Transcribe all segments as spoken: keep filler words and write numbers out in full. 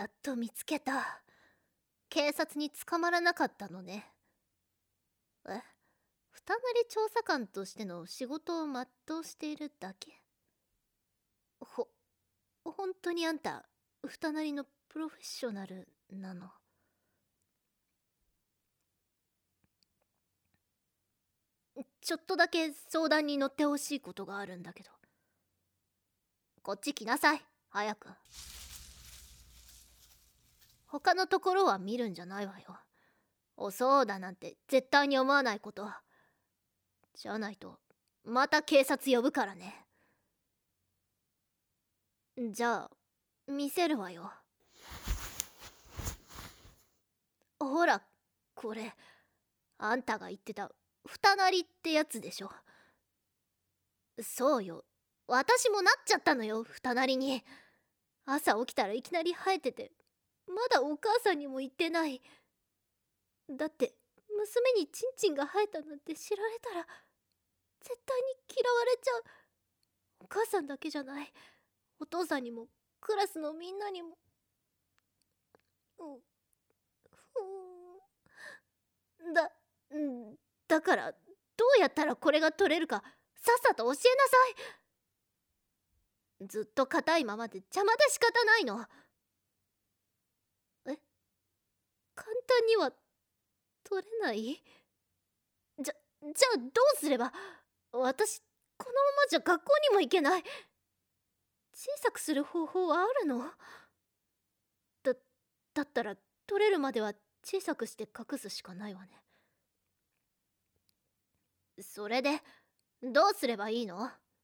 やっと見つけた。警察に捕まらなかったのね。え、二なり調査官としての仕事を全うしているだけ。ほ、本当にあんた、二なりのプロフェッショナルなの？ちょっとだけ相談に乗ってほしいことがあるんだけど。こっち来なさい、早く。他のところは見るんじゃないわよ。おそうだなんて絶対に思わないこと。じゃないとまた警察呼ぶからね。じゃあ見せるわよ。ほらこれ、あんたが言ってた二なりってやつでしょ。そうよ、私もなっちゃったのよ、二なりに。朝起きたらいきなり生えてて、まだお母さんにも言ってない。だって娘にチンチンが生えたなんて知られたら絶対に嫌われちゃう。お母さんだけじゃない、お父さんにもクラスのみんなにも。ううだだからどうやったらこれが取れるかさっさと教えなさい。ずっと硬いままで邪魔で仕方ないの。え、簡単には取れない？じゃじゃあどうすれば。私このままじゃ学校にも行けない。小さくする方法はあるの？だだったら取れるまでは小さくして隠すしかないわね。それでどうすればいいの？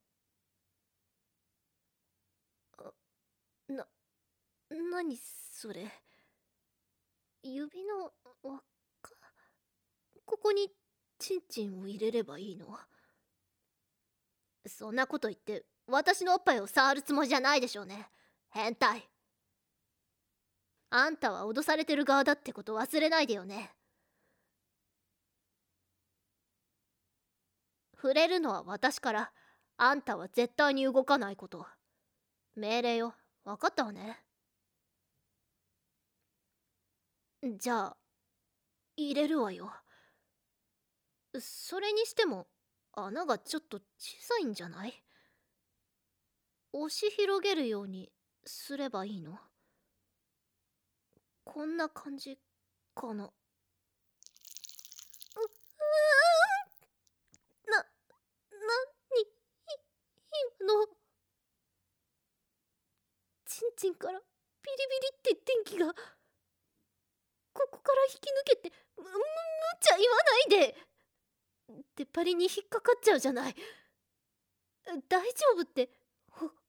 な、何それ。指の輪っか、ここにチンチンを入れればいいの？そんなこと言って私のおっぱいを触るつもりじゃないでしょうね、変態。あんたは脅されてる側だってこと忘れないでよね。触れるのは私から、あんたは絶対に動かないこと。命令よ、分かったわね。じゃあ入れるわよ。それにしても穴がちょっと小さいんじゃない？押し広げるようにすればいいの？こんな感じかな。う、うーな、なに、今の。チンチンからビリビリって電気が。ここから引き抜けて、む、む、むちゃ言わないで。出っ張りに引っかかっちゃうじゃない。大丈夫って、ほ、本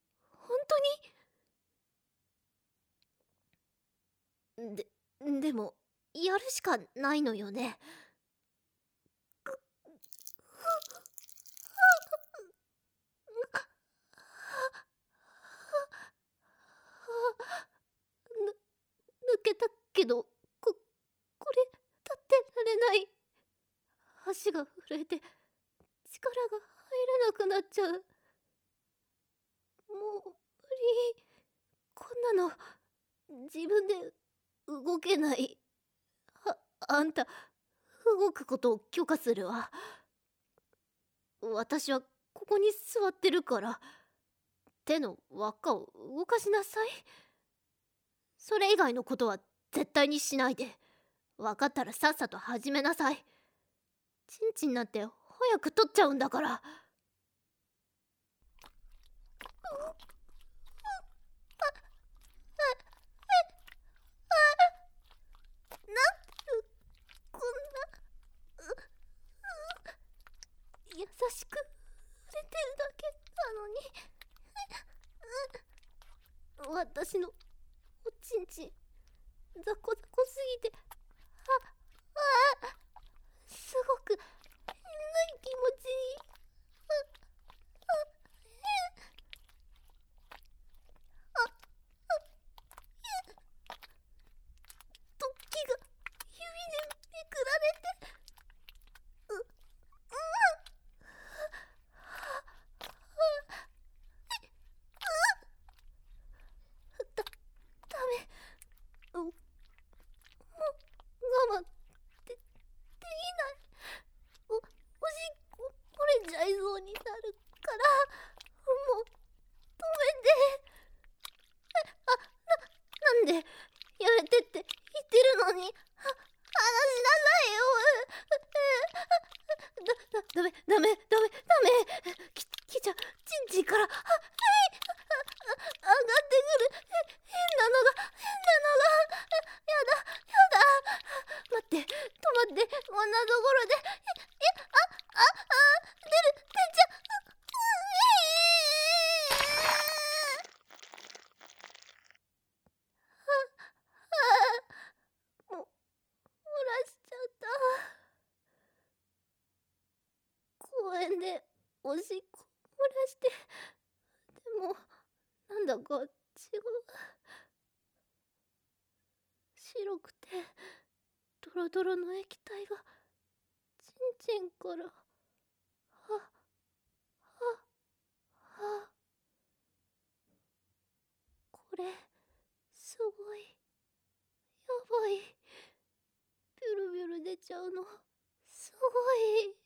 当に？で、でも、やるしかないのよね。ぬ、抜けたけど、こ、これ、立ってられない。足が震えて、力が入らなくなっちゃう。もう、無理。こんなの、自分で動けない。あ、あんた、動くことを許可するわ。私はここに座ってるから、手の輪っかを動かしなさい。それ以外のことは絶対にしないで。分かったらさっさと始めなさい。チンチンなんて早く取っちゃうんだから。なんこんな、優しく触れてるだけなのに。私のおちんちんザコザコすぎて、ああすごく変な気持ちいい。突起が指でめくられて、う、うんだ、ダメ、 ダメダメダメダメ。ききちゃん、ちんちんからは、はい、ああ上がってくる。へ変なのが変なのが。やだやだ。待って、止まって。こんなところで。ええあああ出る出ちゃう。う、も漏らしちゃった。公園でおしっこ漏らして。でもなんだか違う。白くてドロドロの液体がちんちんからははは。これすごいやばい。ビュルビュル出ちゃうのすごい。